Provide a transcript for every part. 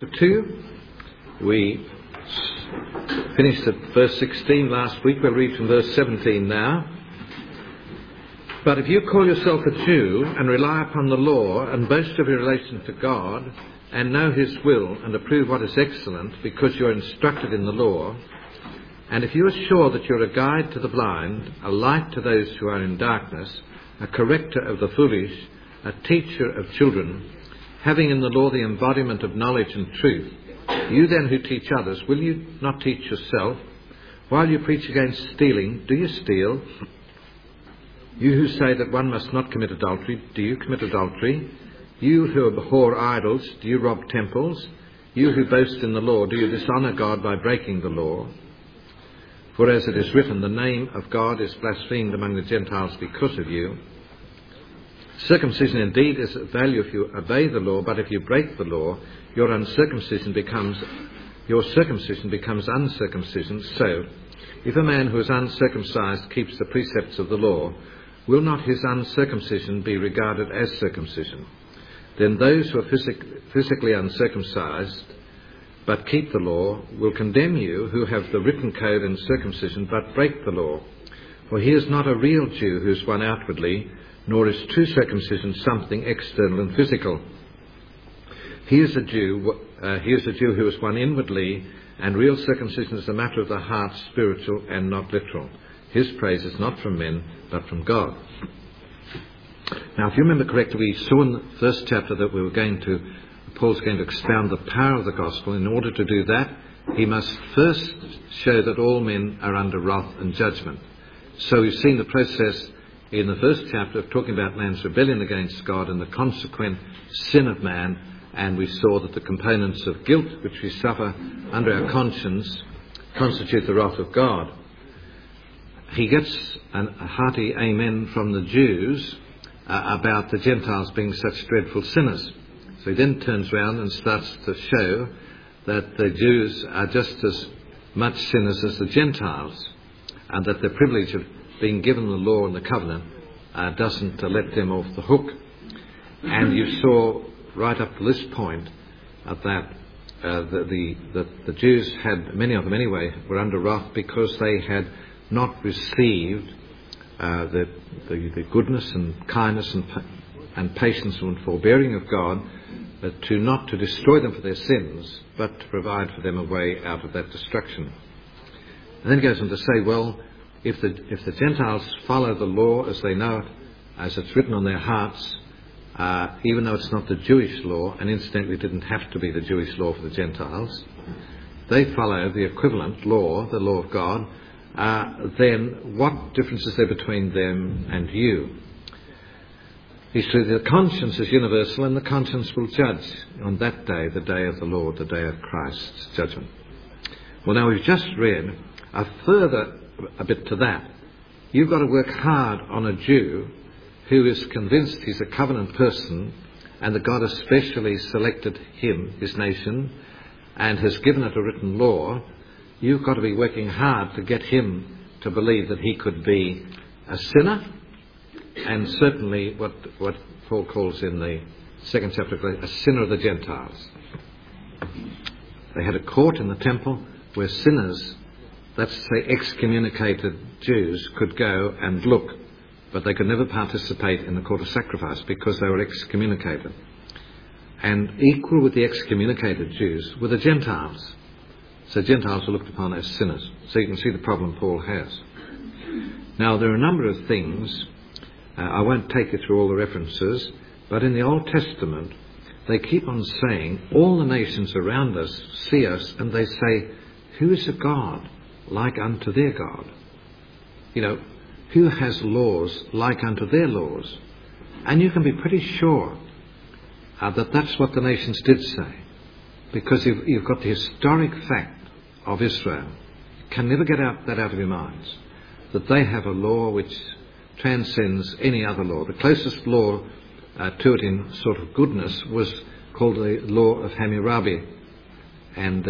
2. We finished at verse 16 last week. We'll read from verse 17 now. But if you call yourself a Jew and rely upon the law and boast of your relation to God and know his will and approve what is excellent because you are instructed in the law, and if you are sure that you're a guide to the blind, a light to those who are in darkness, a corrector of the foolish, a teacher of children, having in the law the embodiment of knowledge and truth, you then who teach others, will you not teach yourself? While you preach against stealing, do you steal? You who say that one must not commit adultery, do you commit adultery? You who abhor idols, do you rob temples? You who boast in the law, do you dishonour God by breaking the law? For as it is written, the name of God is blasphemed among the Gentiles because of you. Circumcision indeed is of value if you obey the law, but if you break the law, your circumcision becomes uncircumcision. So, if a man who is uncircumcised keeps the precepts of the law, will not his uncircumcision be regarded as circumcision? Then those who are physically uncircumcised but keep the law will condemn you who have the written code and circumcision but break the law. For he is not a real Jew who is one outwardly, nor is true circumcision something external and physical. He is a Jew who is one inwardly, and real circumcision is a matter of the heart, spiritual and not literal. His praise is not from men, but from God. Now, if you remember correctly, we saw in the first chapter that Paul's going to expound the power of the gospel. In order to do that, he must first show that all men are under wrath and judgment. So we've seen the process in the first chapter of talking about man's rebellion against God and the consequent sin of man, and we saw that the components of guilt which we suffer under our conscience constitute the wrath of God. He gets a hearty amen from the Jews about the Gentiles being such dreadful sinners. So he then turns around and starts to show that the Jews are just as much sinners as the Gentiles, and that the privilege of being given the law and the covenant doesn't let them off the hook. And you saw right up to this point that the Jews had, many of them anyway, were under wrath because they had not received the goodness and kindness and patience and forbearing of God, not to destroy them for their sins, but to provide for them a way out of that destruction. And then he goes on to say, well, if the Gentiles follow the law as they know it, as it's written on their hearts, even though it's not the Jewish law, and incidentally it didn't have to be the Jewish law for the Gentiles, they follow the equivalent law, the law of God, then what difference is there between them and you? He said the conscience is universal, and the conscience will judge on that day, the day of the Lord, the day of Christ's judgment. Well, now we've just read a bit to that. You've got to work hard on a Jew who is convinced he's a covenant person and that God has specially selected him, his nation, and has given it a written law. You've got to be working hard to get him to believe that he could be a sinner, and certainly what Paul calls in the second chapter, a sinner of the Gentiles. They had a court in the temple where sinners, that's to say excommunicated Jews, could go and look, but they could never participate in the court of sacrifice because they were excommunicated. And equal with the excommunicated Jews were the Gentiles. So Gentiles were looked upon as sinners. So you can see the problem Paul has. Now, there are a number of things. I won't take you through all the references, but in the Old Testament, they keep on saying, all the nations around us see us, and they say, who is a God like unto their God? You know, who has laws like unto their laws? And you can be pretty sure that that's what the nations did say, because you've got the historic fact of Israel. You can never get that out of your minds, that they have a law which transcends any other law. The closest law to it in sort of goodness was called the law of Hammurabi, and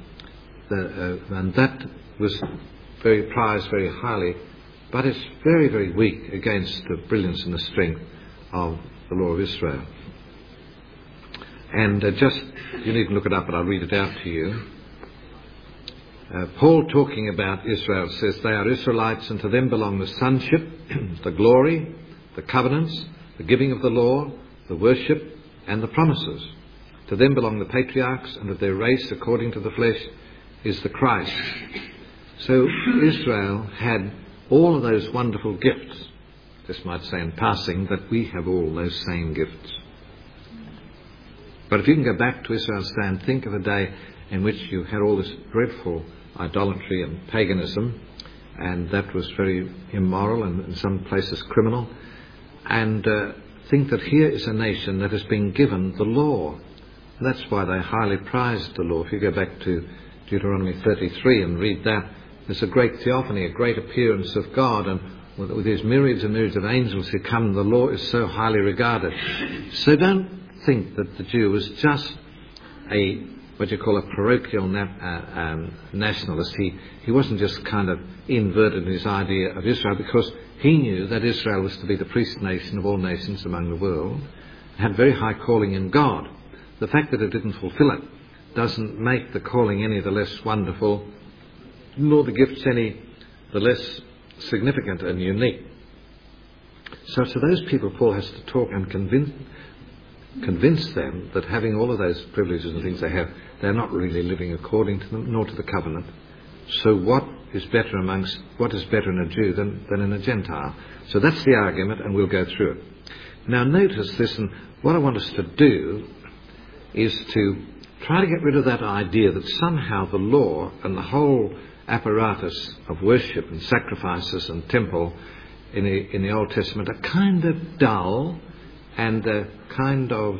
that was very prized very highly, but it's very, very weak against the brilliance and the strength of the law of Israel. And you needn't look it up, but I'll read it out to you. Paul, talking about Israel, says, "They are Israelites, and to them belong the sonship, the glory, the covenants, the giving of the law, the worship, and the promises. To them belong the patriarchs, and of their race, according to the flesh, is the Christ." So Israel had all of those wonderful gifts. Just might say in passing that we have all those same gifts. But if you can go back to Israel's day and think of a day in which you had all this dreadful idolatry and paganism, and that was very immoral and in some places criminal, and think that here is a nation that has been given the law. And that's why they highly prized the law. If you go back to Deuteronomy 33 and read that, there's a great theophany, a great appearance of God, and with his myriads and myriads of angels who come, the law is so highly regarded. So don't think that the Jew was just what you call a parochial nationalist. He wasn't just kind of inverted in his idea of Israel, because he knew that Israel was to be the priest nation of all nations among the world, had very high calling in God. The fact that it didn't fulfill it doesn't make the calling any the less wonderful, nor the gifts any the less significant and unique. So to those people, Paul has to talk and convince them that having all of those privileges and things they have, they're not really living according to them, nor to the covenant. So what is better in a Jew than in a Gentile? So that's the argument, and we'll go through it. Now notice this, and what I want us to do is to try to get rid of that idea that somehow the law and the whole apparatus of worship and sacrifices and temple in the Old Testament are kind of dull and kind of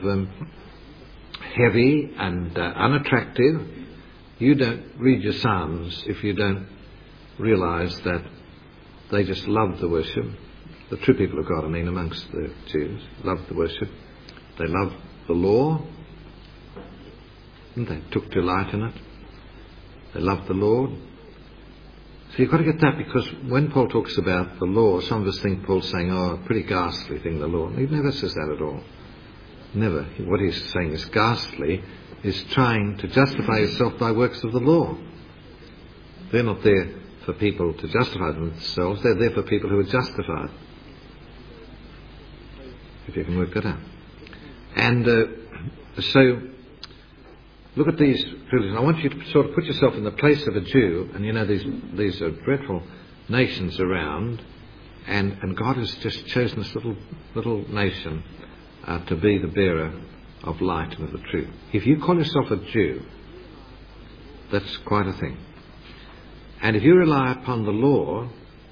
heavy and unattractive. You don't read your Psalms if you don't realise that they just loved the worship. The true people of God, I mean, amongst the Jews, loved the worship. They loved the law, and they took delight in it. They loved the Lord. So you've got to get that, because when Paul talks about the law, some of us think Paul's saying, a pretty ghastly thing, the law. He never says that at all. Never. What he's saying is ghastly is trying to justify yourself by works of the law. They're not there for people to justify themselves. They're there for people who are justified. If you can work that out. And so look at these privileges. I want you to sort of put yourself in the place of a Jew, and you know these are dreadful nations around, and God has just chosen this little nation to be the bearer of light and of the truth. If you call yourself a Jew, that's quite a thing. And if you rely upon the law,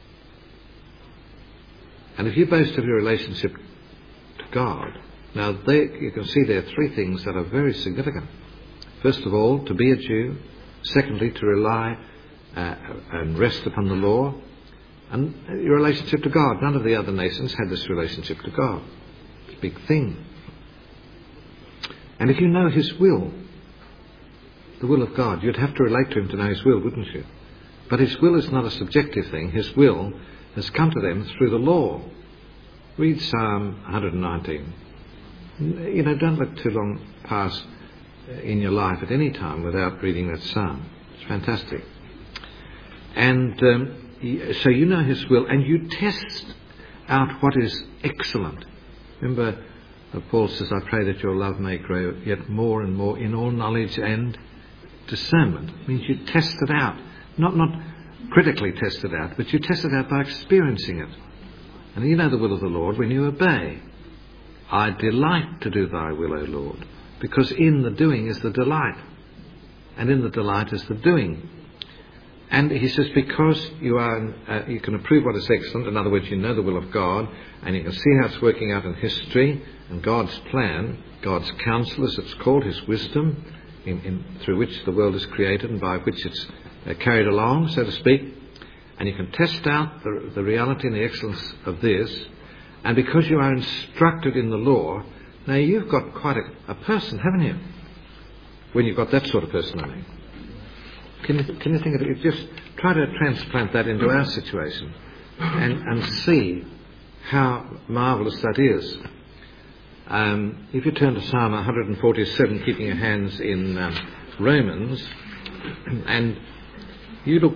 and if you boast of your relationship to God, now you can see there are three things that are very significant. First of all, to be a Jew. Secondly, to rely and rest upon the law. And your relationship to God. None of the other nations had this relationship to God. It's a big thing. And if you know His will, the will of God, you'd have to relate to Him to know His will, wouldn't you? But His will is not a subjective thing. His will has come to them through the law. Read Psalm 119. You know, don't let too long pass in your life at any time without reading that psalm. It's fantastic. And so you know His will, and you test out what is excellent. Remember, Paul says, I pray that your love may grow yet more and more in all knowledge and discernment. It means you test it out. Not critically test it out, but you test it out by experiencing it. And you know the will of the Lord when you obey. I delight to do thy will, O Lord. Because in the doing is the delight, and in the delight is the doing. And he says, because you can approve what is excellent. In other words, you know the will of God, and you can see how it's working out in history and God's plan, God's counsel, as it's called, His wisdom, through which the world is created and by which it's carried along, so to speak. And you can test out the reality and the excellence of this. And because you are instructed in the law, now you've got quite a person, haven't you? When you've got that sort of person, I mean. Can you think of it? Just try to transplant that into our situation and see how marvellous that is. If you turn to Psalm 147, keeping your hands in Romans, and you look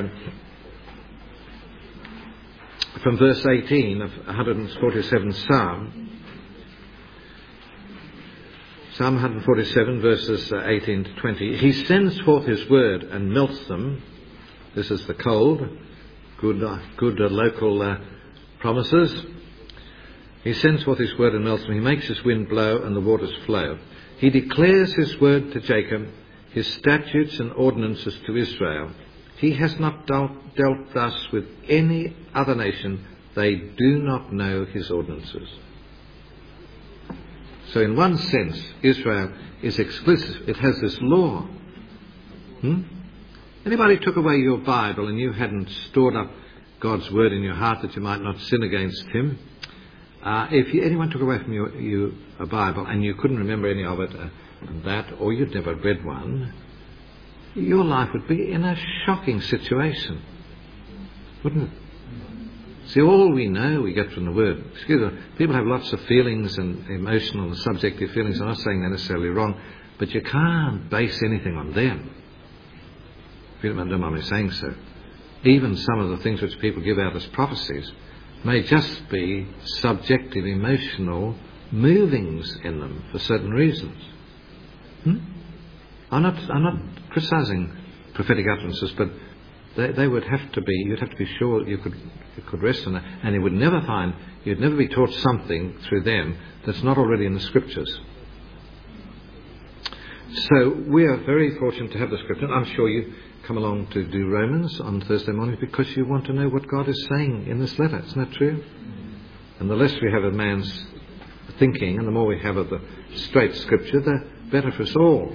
from verse 18 of 147 Psalm 147 verses 18 to 20. He sends forth his word and melts them. This is the cold. Good local promises. He sends forth his word and melts them. He makes his wind blow and the waters flow. He declares his word to Jacob, his statutes and ordinances to Israel. He has not dealt thus with any other nation. They do not know his ordinances. So in one sense, Israel is exclusive. It has this law. Anybody took away your Bible and you hadn't stored up God's word in your heart that you might not sin against him, if anyone took away from you a Bible and you couldn't remember any of it, or you'd never read one, your life would be in a shocking situation, wouldn't it? See, all we know we get from the Word. Excuse me, people have lots of feelings and emotional and subjective feelings. I'm not saying they're necessarily wrong, but you can't base anything on them. If you don't mind me saying so. Even some of the things which people give out as prophecies may just be subjective, emotional movings in them for certain reasons. I'm not criticising prophetic utterances, but they would have to be. You'd have to be sure you could rest on that, and you'd never be taught something through them that's not already in the Scriptures. So we are very fortunate to have the Scripture. I'm sure you come along to do Romans on Thursday mornings because you want to know what God is saying in this letter. Isn't that true? And the less we have of man's thinking and the more we have of the straight Scripture, the better for us all.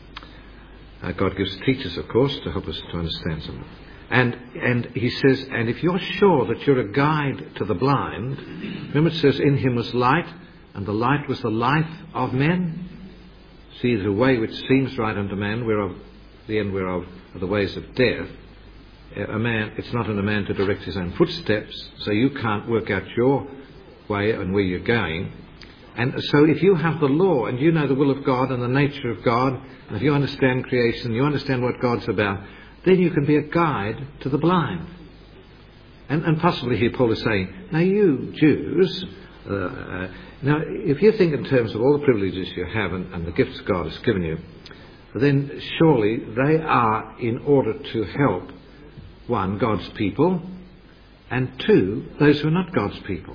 God gives teachers, of course, to help us to understand something. And he says, and if you're sure that you're a guide to the blind, remember it says, in him was light, and the light was the life of men. See, the way which seems right unto man, whereof the end whereof are the ways of death. It's not in a man to direct his own footsteps, so you can't work out your way and where you're going. And so if you have the law and you know the will of God and the nature of God, and if you understand creation, you understand what God's about, then you can be a guide to the blind. And possibly here Paul is saying, now you Jews, now if you think in terms of all the privileges you have and the gifts God has given you, then surely they are in order to help, one, God's people, and two, those who are not God's people.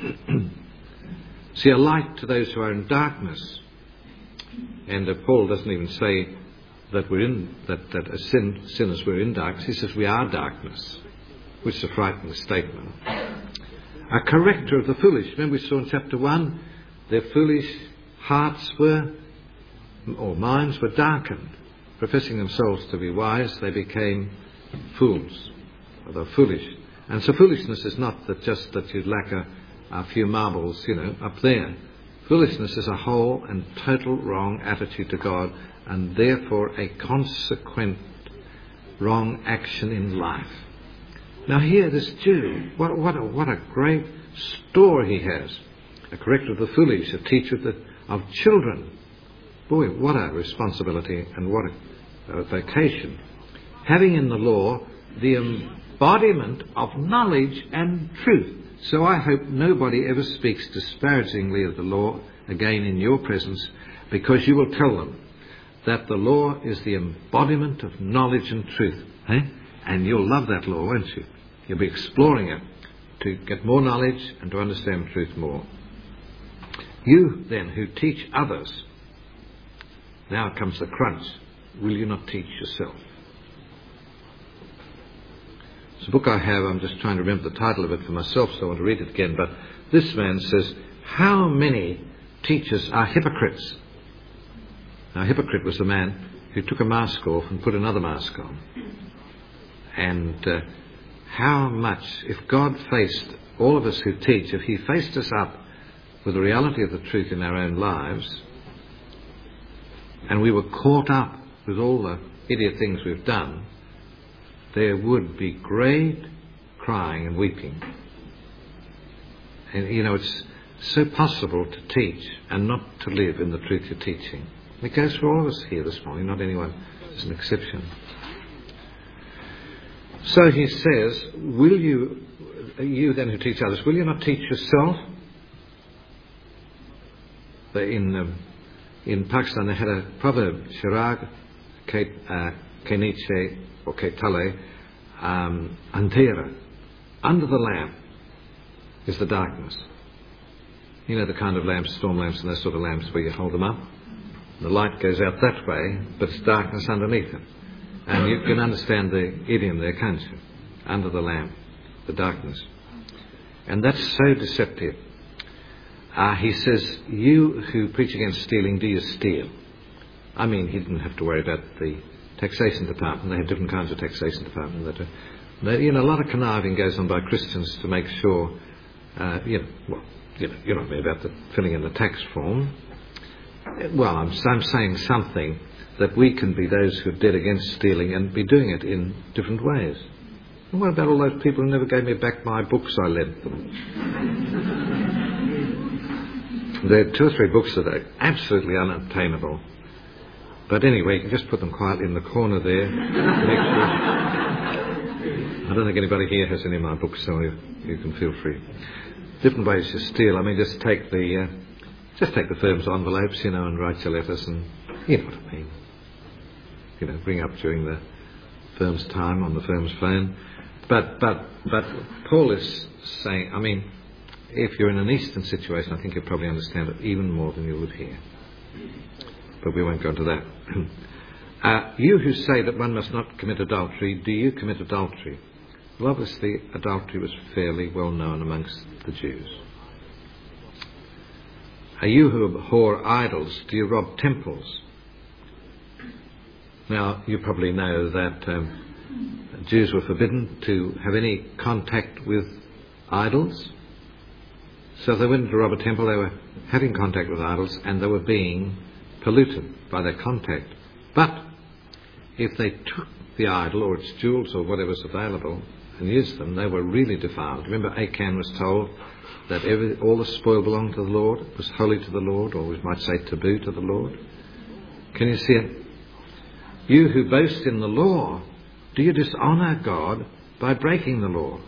See, a light to those who are in darkness. And Paul doesn't even say that we're in as sinners we're in darkness. He says we are darkness, which is a frightening statement. A corrector of the foolish. Remember we saw in chapter 1, their foolish hearts minds were darkened. Professing themselves to be wise, they became fools. Or they were foolish. And so foolishness is not just that you lack a few marbles, up there. Foolishness is a whole and total wrong attitude to God, and therefore a consequent wrong action in life. Now here, this Jew, what a great store he has. A corrector of the foolish, a teacher of children. Boy, what a responsibility and what a vocation. Having in the law the embodiment of knowledge and truth. So I hope nobody ever speaks disparagingly of the law again in your presence, because you will tell them that the law is the embodiment of knowledge and truth. And you'll love that law, won't you? You'll be exploring it to get more knowledge and to understand truth more. You then who teach others, now comes the crunch. Will you not teach yourself? It's a book I have. I'm just trying to remember the title of it for myself, so I want to read it again. But this man says, how many teachers are hypocrites? Now, a hypocrite was the man who took a mask off and put another mask on. And how much, if God faced all of us who teach, if he faced us up with the reality of the truth in our own lives, and we were caught up with all the idiot things we've done, there would be great crying and weeping. And, it's so possible to teach and not to live in the truth you're teaching? It goes for all of us here this morning, not anyone is an exception. So he says, will you then who teach others, will you not teach yourself? In Pakistan they had a proverb, Chirag Keniche or Ketale Andhera. Under the lamp is the darkness. You know the kind of lamps, storm lamps and those sort of lamps where you hold them up. The light goes out that way, but it's darkness underneath them. And you can understand the idiom there, can't you? Under the lamp, the darkness. And that's so deceptive. He says, you who preach against stealing, do you steal? I mean, he didn't have to worry about the taxation department. They have different kinds of taxation department. A lot of conniving goes on by Christians to make sure, you know what I mean about the filling in the tax form. Well, I'm saying something that we can be those who are dead against stealing and be doing it in different ways. And what about all those people who never gave me back my books I lent them? There are 2 or 3 books that are absolutely unobtainable. But anyway, you can just put them quietly in the corner there. I don't think anybody here has any of my books, so you can feel free. Different ways to steal. I mean, just take the firm's envelopes, and write your letters, and you know what I mean. Bring up during the firm's time on the firm's phone. But Paul is saying, I mean, if you're in an Eastern situation, I think you'll probably understand it even more than you would here. But we won't go into that. You who say that one must not commit adultery, do you commit adultery? Well, obviously, adultery was fairly well known amongst the Jews. You who abhor idols, do you rob temples? Now, you probably know that Jews were forbidden to have any contact with idols. So if they went to rob a temple, they were having contact with idols and they were being polluted by their contact. But if they took the idol or its jewels or whatever's available and used them, they were really defiled. Remember, Achan was told that all the spoil belonged to the Lord, it was holy to the Lord, or we might say taboo to the Lord. Can you see it? You who boast in the law, do you dishonour God by breaking the law?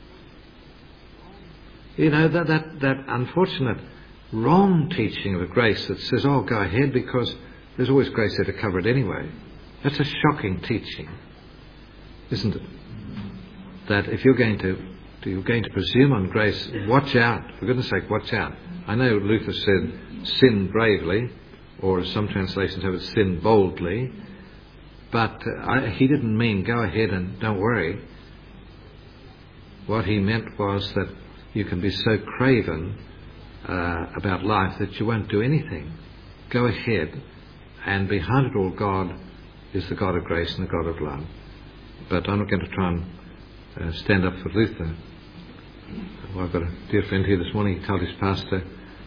That unfortunate wrong teaching of a grace that says, oh, go ahead because there's always grace there to cover it anyway. That's a shocking teaching, isn't it? That if you're going to presume on grace, watch out. For goodness sake, watch out. I know Luther said sin bravely, or some translations have it sin boldly, but he didn't mean go ahead and don't worry. What he meant was that you can be so craven about life that you won't do anything. Go ahead, and behind it all, God is the God of grace and the God of love. But I'm not going to try and stand up for Luther. Well, I've got a dear friend here this morning. He told his pastor,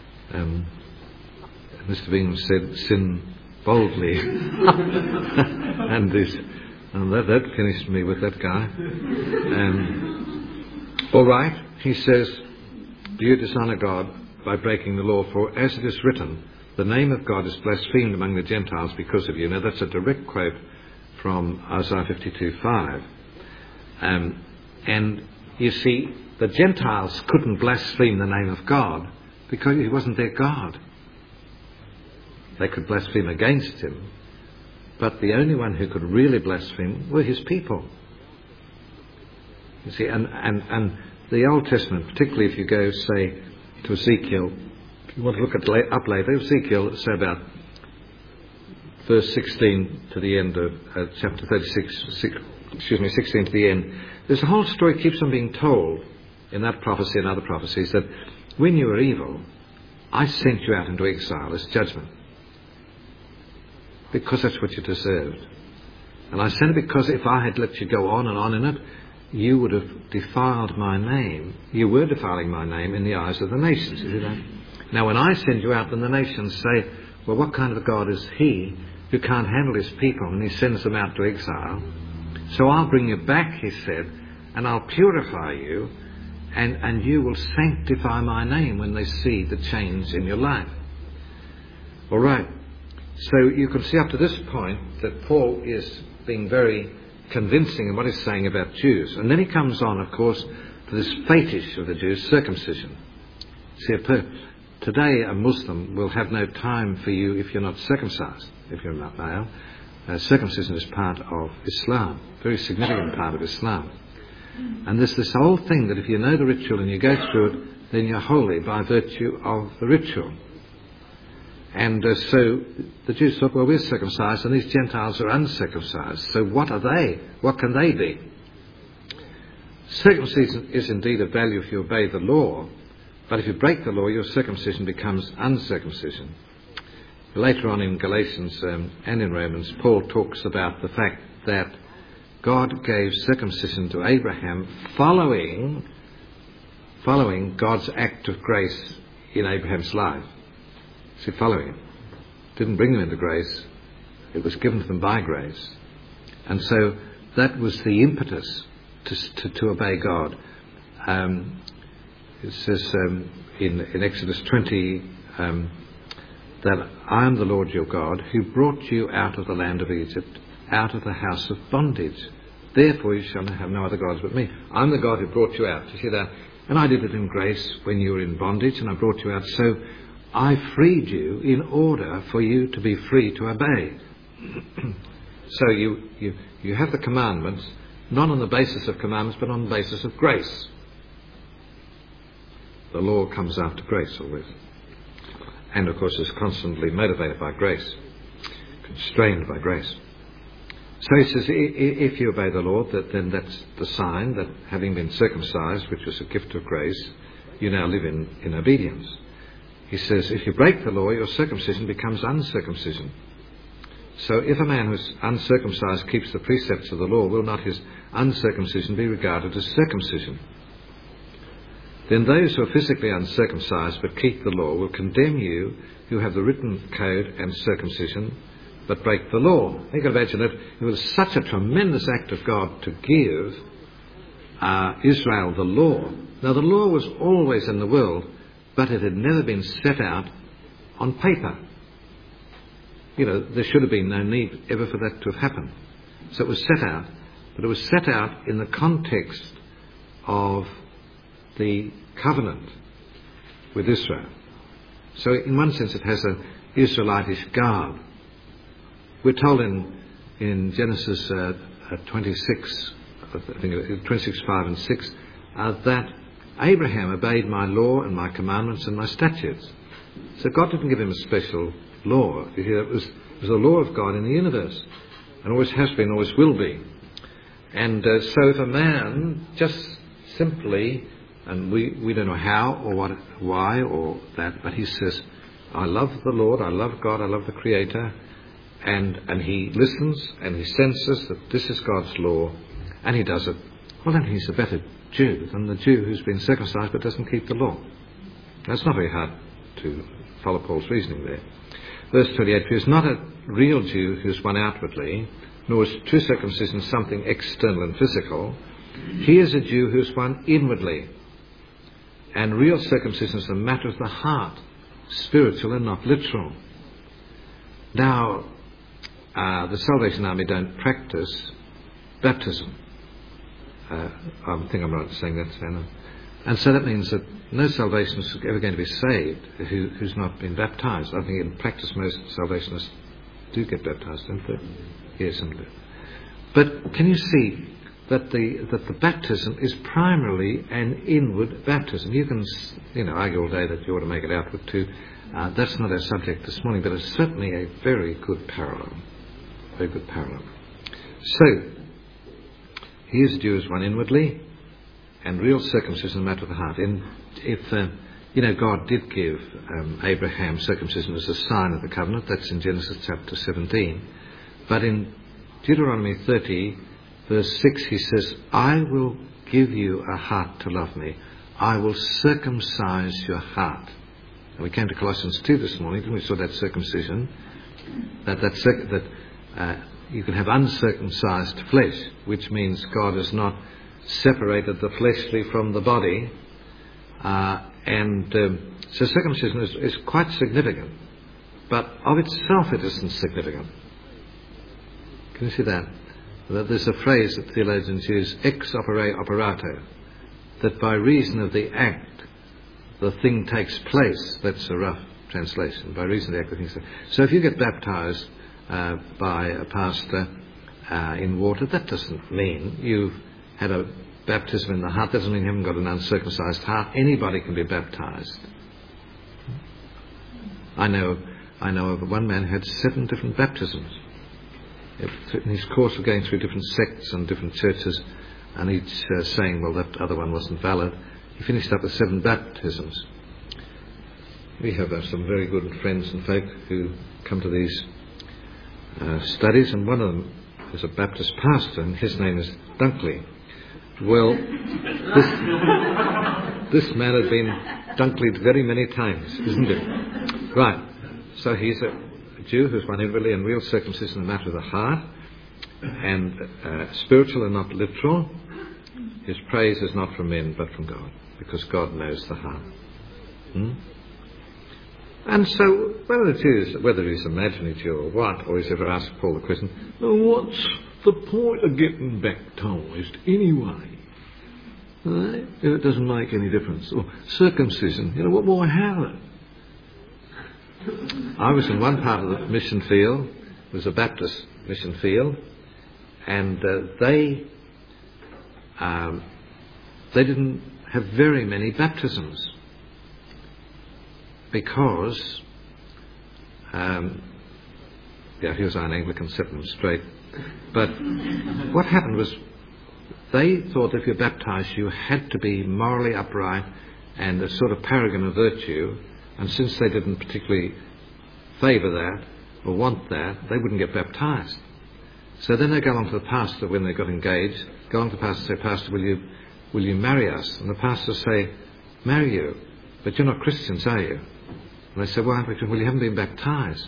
Mr. Bingham said, sin boldly. and that finished me with that guy. All right, he says, do you dishonour God by breaking the law? For as it is written, the name of God is blasphemed among the Gentiles because of you. Now that's a direct quote from Isaiah 52:5. And you see, the Gentiles couldn't blaspheme the name of God because he wasn't their God. They could blaspheme against him, but the only one who could really blaspheme were his people. You see, and the Old Testament, particularly if you go, say, to Ezekiel, if you want to look at up later, Ezekiel, say about verse 16 to the end of chapter 16 to the end, there's a whole story keeps on being told in that prophecy and other prophecies that when you were evil, I sent you out into exile as judgment. Because that's what you deserved. And I sent it because if I had let you go on and on in it, you would have defiled my name. You were defiling my name in the eyes of the nations. You see that? Now when I send you out, then the nations say, well, what kind of a God is he who can't handle his people, and he sends them out to exile? So I'll bring you back, he said, and I'll purify you, and you will sanctify my name when they see the change in your life. All right. So you can see up to this point that Paul is being very convincing in what he's saying about Jews. And then he comes on, of course, to this fetish of the Jews, circumcision. See, today a Muslim will have no time for you if you're not circumcised, if you're not male. Circumcision is part of Islam, very significant part of Islam. And there's this whole thing that if you know the ritual and you go through it, then you're holy by virtue of the ritual. And so the Jews thought, well, we're circumcised and these Gentiles are uncircumcised. So what are they? What can they be? Circumcision is indeed of value if you obey the law, but if you break the law, your circumcision becomes uncircumcision. Later on in Galatians and in Romans, Paul talks about the fact that God gave circumcision to Abraham following God's act of grace in Abraham's life. See, following it. Didn't bring them into grace. It was given to them by grace. And so that was the impetus to obey God. It says in Exodus 20 that I am the Lord your God who brought you out of the land of Egypt, out of the house of bondage. Therefore you shall have no other gods but me. I'm the God who brought you out. You see that? And I did it in grace when you were in bondage, and I brought you out. So I freed you in order for you to be free to obey. So you have the commandments, not on the basis of commandments, but on the basis of grace. The law comes after grace always. And of course is constantly motivated by grace, constrained by grace. So he says, if you obey the law, then that's the sign that having been circumcised, which was a gift of grace, you now live in obedience. He says, if you break the law, your circumcision becomes uncircumcision. So if a man who's uncircumcised keeps the precepts of the law, will not his uncircumcision be regarded as circumcision? Then those who are physically uncircumcised but keep the law will condemn you who have the written code and circumcision but break the law. You can imagine that it was such a tremendous act of God to give Israel the law. Now the law was always in the world, but it had never been set out on paper. You know, there should have been no need ever for that to have happened. So it was set out, but it was set out in the context of the covenant with Israel. So in one sense it has an Israelitish garb. We're told in Genesis 26, I think 26, 5 and 6, that Abraham obeyed my law and my commandments and my statutes. So God didn't give him a special law. It was the law of God in the universe, and always has been, always will be. And so if a man just simply, and we don't know how or what, why or that, but he says, I love the Lord, I love God, I love the Creator, and he listens and he senses that this is God's law, and he does it, well then he's a better Jew than the Jew who's been circumcised but doesn't keep the law. That's not very hard to follow Paul's reasoning there. Verse 28, he is not a real Jew who's one outwardly, nor is true circumcision something external and physical. He is a Jew who's one inwardly. And real circumcision is a matter of the heart, spiritual and not literal. Now, the Salvation Army don't practice baptism. I think I'm right in saying that, Anna. And so that means that no Salvationist is ever going to be saved who's not been baptised. I think in practice most Salvationists do get baptised, don't they? Yes, some do. But can you see that the baptism is primarily an inward baptism? You can argue all day that you ought to make it outward too. That's not our subject this morning, but it's certainly a very good parallel. Very good parallel. So, he is a Jew as one inwardly, and real circumcision is a matter of the heart. And if God did give Abraham circumcision as a sign of the covenant, that's in Genesis chapter 17. But in Deuteronomy 30, verse 6, he says, I will give you a heart to love me. I will circumcise your heart. And we came to Colossians 2 this morning, didn't we? Saw that circumcision. That you can have uncircumcised flesh, which means God has not separated the fleshly from the body, So circumcision is quite significant, but of itself it isn't significant. Can you see that? That there's a phrase that theologians use, ex opere operato, that by reason of the act the thing takes place. That's a rough translation. By reason of the act the thing takes place. So if you get baptized by a pastor in water, that doesn't mean you've had a baptism in the heart. That doesn't mean you haven't got an uncircumcised heart. Anybody can be baptized. I know of one man who had 7 different baptisms. In his course of going through different sects and different churches, and each saying, well, that other one wasn't valid, he finished up with 7 baptisms. We have some very good friends and folk who come to these studies, and one of them is a Baptist pastor, and his name is Dunkley. Well, this man had been Dunkleyed very many times, isn't it? Right. So he's a Jew who's won inwardly and real circumcision in the matter of the heart, and spiritual and not literal. His praise is not from men but from God, because God knows the heart. And so, whether he's imaginary Jew or what, or he's ever asked Paul the question, well, what's the point of getting baptized anyway? Right? It doesn't make any difference. Or circumcision, what will I have it? I was in one part of the mission field, it was a Baptist mission field, and they didn't have very many baptisms because, here's our Anglican, set them straight. But what happened was they thought if you're baptized you had to be morally upright and a sort of paragon of virtue, and since they didn't particularly favour that or want that, they wouldn't get baptized. So then they go along to the pastor when they got engaged, go along to the pastor and say, Pastor, will you marry us? And the pastor say, marry you? But you're not Christians, are you? And they say, well, you haven't been baptized.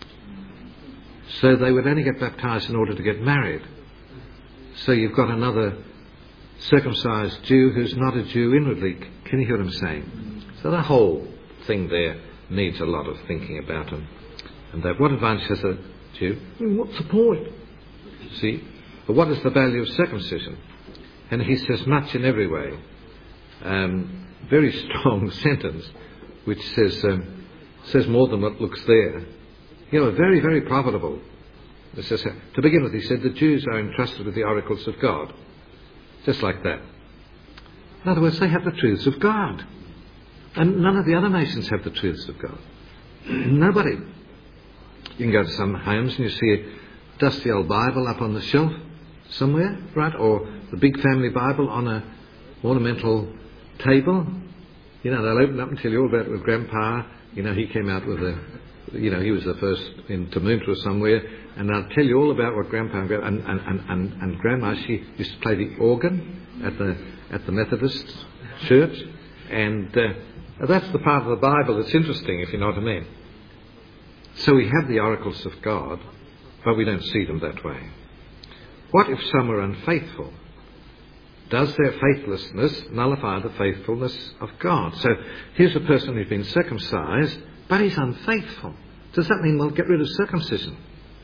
So they would only get baptized in order to get married. So you've got another circumcised Jew who's not a Jew inwardly. Can you hear what I'm saying? So the whole thing there needs a lot of thinking about him. And that what advantage has a Jew? What's the point? See? But what is the value of circumcision? And he says much in every way. Very strong sentence, which says more than what looks there. Very, very profitable. It says, to begin with, he said, the Jews are entrusted with the oracles of God. Just like that. In other words, they have the truths of God. And none of the other nations have the truths of God. Nobody. You can go to some homes and you see a dusty old Bible up on the shelf somewhere, right? Or the big family Bible on a ornamental table. They'll open up and tell you all about it with Grandpa. He came out with he was the first in Tamunta or somewhere, and they'll tell you all about what Grandpa and Grandma, she used to play the organ at the Methodist church, and that's the part of the Bible that's interesting, if you know what I mean. So we have the oracles of God, but we don't see them that way. What if some are unfaithful? Does their faithlessness nullify the faithfulness of God? So here's a person who's been circumcised, but he's unfaithful. Does that mean we'll get rid of circumcision?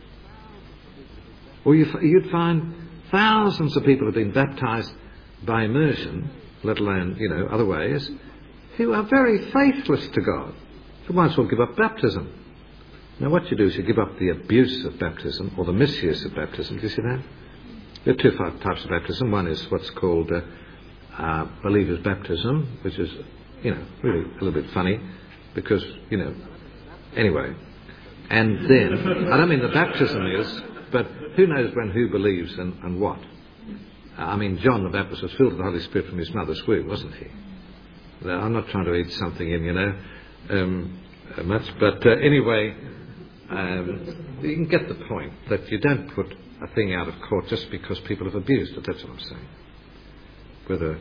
Or you'd find thousands of people who have been baptized by immersion, let alone, other ways, who are very faithless to God. So might as well give up baptism. Now what you do is you give up the abuse of baptism, or the misuse of baptism. Do you see that? There are 2 types of baptism. One is what's called believer's baptism, which is, really a little bit funny, because, anyway. And then, I don't mean the baptism is, but who knows when who believes and what? John the Baptist was filled with the Holy Spirit from his mother's womb, wasn't he? I'm not trying to eat something in, much, but anyway, you can get the point that you don't put a thing out of court just because people have abused it. That's what I'm saying. Whether.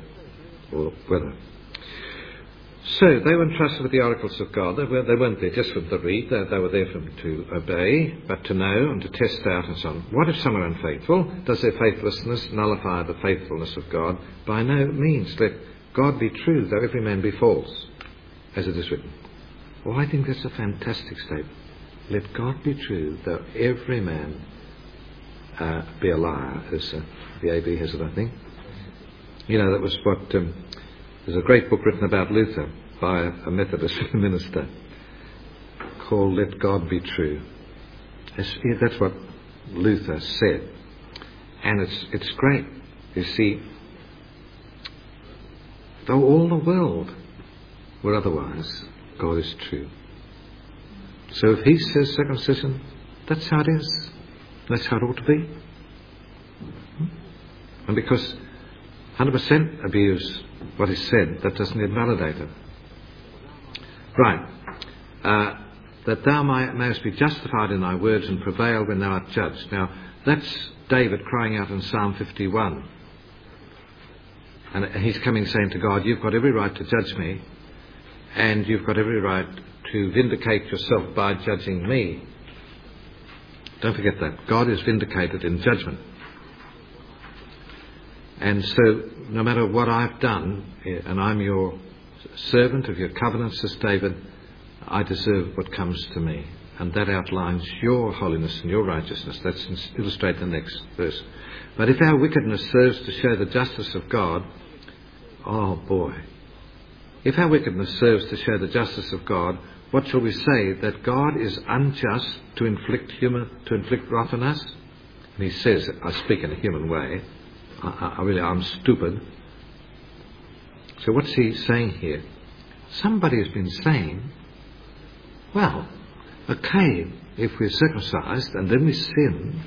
So they were entrusted with the oracles of God. They weren't there just for them to read. They were there for them to obey, but to know and to test out and so on. What if some are unfaithful? Does their faithlessness nullify the faithfulness of God? By no means. Let God be true, though every man be false, as it is written. Well, I think that's a fantastic statement. Let God be true, though every man be a liar, as the AB has it, I think. You know, that was what... there's a great book written about Luther by a Methodist minister called Let God Be True. That's what Luther said. And it's great. You see, though all the world were otherwise, God is true. So if he says circumcision, that's how it is. That's how it ought to be. And because 100% abuse what is said, that doesn't invalidate it. Right. That thou mayest be justified in thy words and prevail when thou art judged. Now, that's David crying out in Psalm 51. And he's coming saying to God, you've got every right to judge me, and you've got every right to vindicate yourself by judging me. Don't forget that. God is vindicated in judgment. And so, no matter what I've done, and I'm your servant of your covenant, says David, I deserve what comes to me. And that outlines your holiness and your righteousness. That's illustrated in the next verse. But if our wickedness serves to show the justice of God, oh boy. If our wickedness serves to show the justice of God, what shall we say? That God is unjust to inflict wrath on us? And he says, I speak in a human way. I'm stupid. So what's he saying here? Somebody has been saying, well, okay, if we're circumcised and then we sin,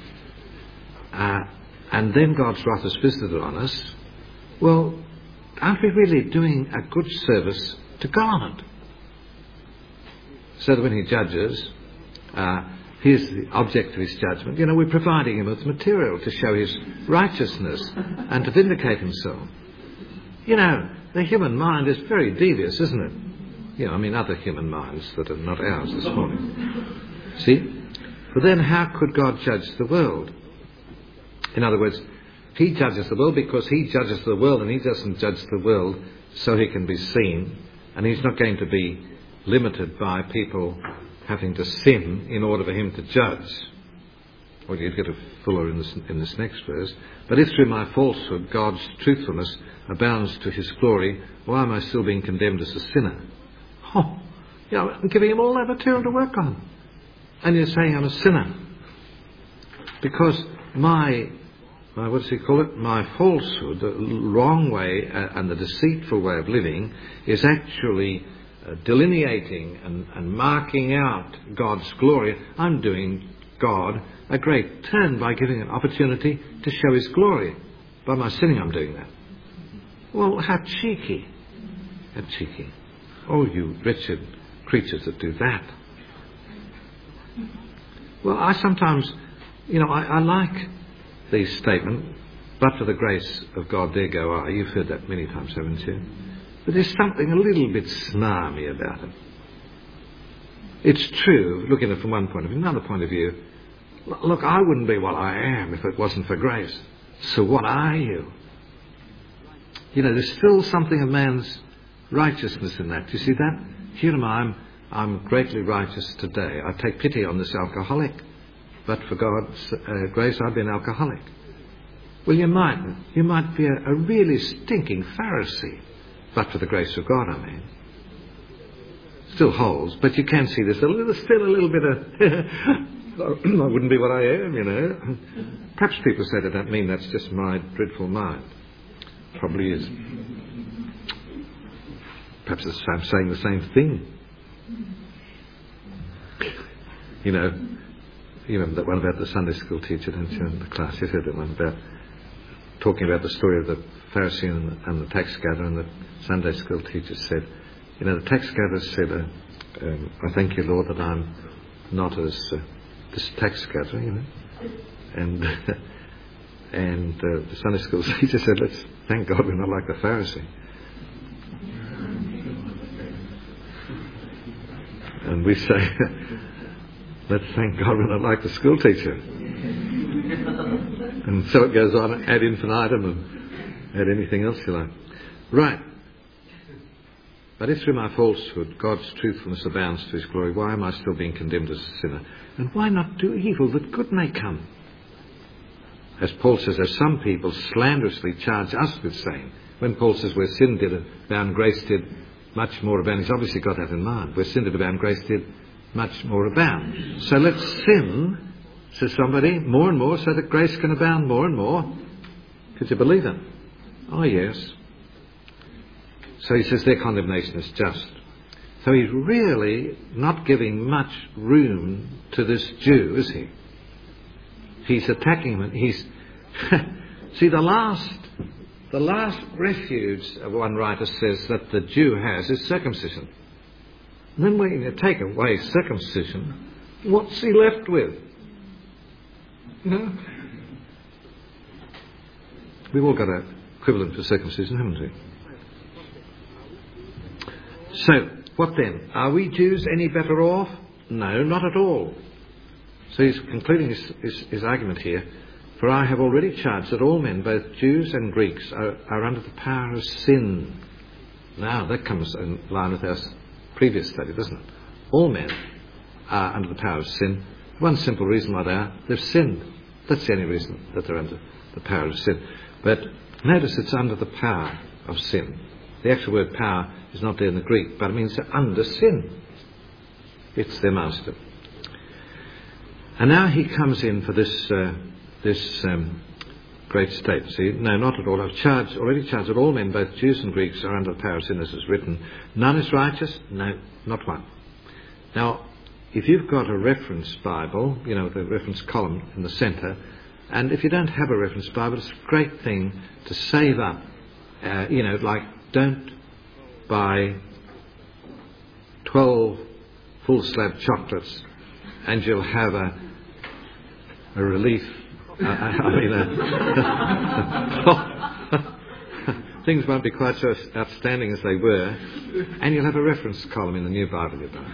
and then God's wrath is visited on us, well, aren't we really doing a good service to God? So that when he judges, here's the object of his judgment. You know, we're providing him with material to show his righteousness and to vindicate himself. You know, the human mind is very devious, isn't it? You know, I mean, other human minds that are not ours this morning. See? But then how could God judge the world? In other words, he judges the world because he judges the world, and he doesn't judge the world so he can be seen, and he's not going to be limited by people having to sin in order for him to judge. Well, you'd get a fuller in this next verse. But if through my falsehood God's truthfulness abounds to his glory, why am I still being condemned as a sinner? Oh, you know, I'm giving him all that material to work on. And you're saying I'm a sinner. Because my what does he call it? My falsehood, the wrong way and the deceitful way of living is actually delineating and marking out God's glory. I'm doing God a great turn by giving an opportunity to show his glory. By my sinning I'm doing that. Well, how cheeky. How cheeky. Oh, you wretched creatures that do that. Well, I sometimes, you know, I like the statement, but for the grace of God there go I. You've heard that many times, haven't you? But there's something a little bit smarmy about it. It's true, looking at it from one point of view. Another point of view, look, I wouldn't be what I am if it wasn't for grace. So what are you? You know, there's still something of man's righteousness in that. Do you see that? Here am I, I'm greatly righteous today. I take pity on this alcoholic, but for God's grace I'd be an alcoholic. Well, you might be a really stinking Pharisee, but for the grace of God, I mean. Still holds, but you can see there's still a little bit of I wouldn't be what I am, you know. Perhaps people say that mean that's just my dreadful mind. Probably is. Perhaps I'm saying the same thing. You know, you remember that one about the Sunday school teacher, don't you, in the class? You heard that one about talking about the story of the Pharisee and the tax gatherer, and the Sunday school teacher said, you know, the tax gatherer said, I thank you, Lord, that I'm not as this tax gatherer, you know. And the Sunday school teacher said, let's thank God we're not like the Pharisee. And we say, let's thank God we're not like the school teacher. And so it goes on ad infinitum and add anything else you like. Right. But if through my falsehood God's truthfulness abounds to his glory, why am I still being condemned as a sinner? And why not do evil that good may come? As Paul says, as some people slanderously charge us with saying, when Paul says where sin did abound, grace did much more abound, he's obviously got that in mind. Where sin did abound, grace did much more abound. So let's sin, says somebody, more and more so that grace can abound more and more. Could you believe it? Oh, yes. So he says their condemnation is just. So he's really not giving much room to this Jew, is he? He's attacking him. He's see, the last refuge, one writer says, that the Jew has is circumcision. And then when you take away circumcision, what's he left with? You know? We've all got an equivalent for circumcision, haven't we? So, what then? Are we Jews any better off? No, not at all. So he's concluding his argument here. For I have already charged that all men, both Jews and Greeks, are under the power of sin. Now, that comes in line with our previous study, doesn't it? All men are under the power of sin. One simple reason why they are, they've sinned. That's the only reason that they're under the power of sin. But notice it's under the power of sin. The actual word power is not there in the Greek, but it means they're under sin. It's their master. And now he comes in for this great state. See, no, not at all. I've already charged that all men, both Jews and Greeks, are under the power of sin, as is written. None is righteous? No, not one. Now, if you've got a reference Bible, you know, the reference column in the centre, and if you don't have a reference Bible, it's a great thing to save up. Like don't buy 12 full slab chocolates and you'll have a relief. Things won't be quite so outstanding as they were, and you'll have a reference column in the new Bible you buy.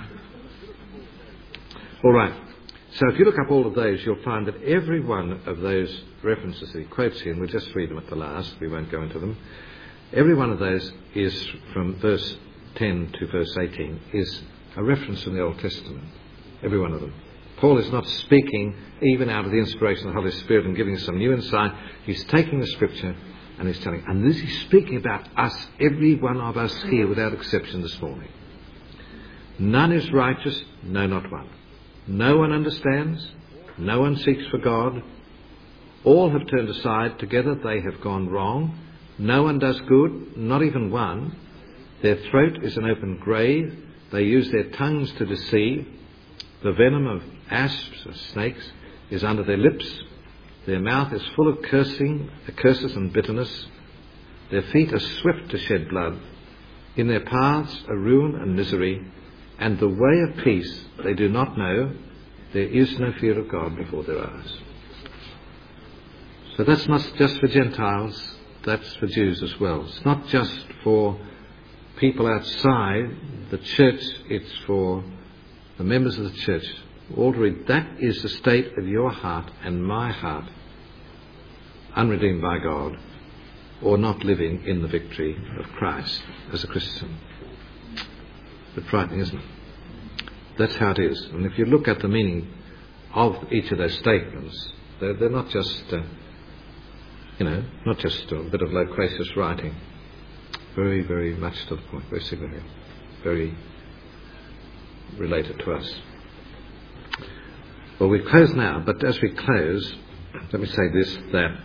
All right. So if you look up all of those, you'll find that every one of those references that he quotes here, and we'll just read them at the last, we won't go into them, every one of those is from verse 10 to verse 18, is a reference from the Old Testament. Every one of them. Paul is not speaking even out of the inspiration of the Holy Spirit and giving us some new insight. He's taking the Scripture and he's telling. And this is speaking about us, every one of us here without exception this morning. None is righteous, no, not one. No one understands, no one seeks for God. All have turned aside, together they have gone wrong. No one does good, not even one. Their throat is an open grave. They use their tongues to deceive. The venom of asps, or snakes, is under their lips. Their mouth is full of curses and bitterness. Their feet are swift to shed blood. In their paths are ruin and misery. And the way of peace they do not know. There is no fear of God before their eyes. So that's not just for Gentiles, that's for Jews as well. It's not just for people outside the church, it's for the members of the church. Already that is the state of your heart and my heart, unredeemed by God, or not living in the victory of Christ as a Christian. But frightening, isn't it? That's how it is. And if you look at the meaning of each of those statements, they're not just, not just a bit of loquacious writing. Very, very much to the point, very significant, very related to us. Well, we close now, but as we close, let me say this, that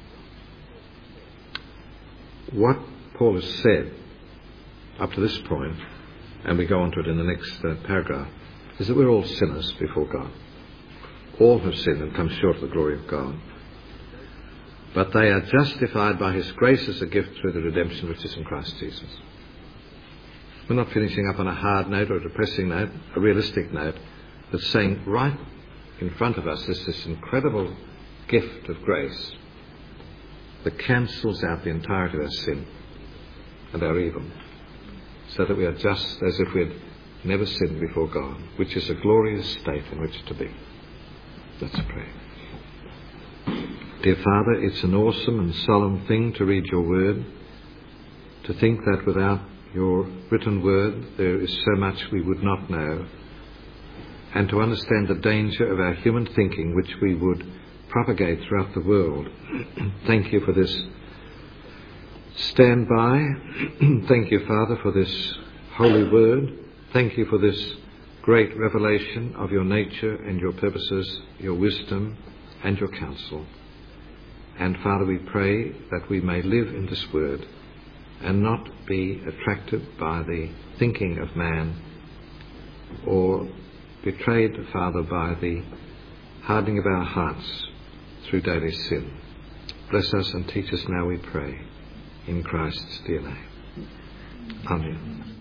what Paul has said up to this point, and we go on to it in the next paragraph, is that we're all sinners before God. All have sinned and come short of the glory of God. But they are justified by his grace as a gift through the redemption which is in Christ Jesus. We're not finishing up on a hard note or a depressing note, a realistic note, but saying right in front of us is this incredible gift of grace that cancels out the entirety of our sin and our evil, so that we are just as if we had never sinned before God, which is a glorious state in which to be. Let's pray. Dear Father, it's an awesome and solemn thing to read your word, to think that without your written word, there is so much we would not know, and to understand the danger of our human thinking which we would propagate throughout the world. Thank you for this standby. Thank you, Father, for this holy word. Thank you for this great revelation of your nature and your purposes, your wisdom and your counsel. And Father, we pray that we may live in this word and not be attracted by the thinking of man, or betrayed, Father, by the hardening of our hearts through daily sin. Bless us and teach us now, we pray, in Christ's dear name. Amen.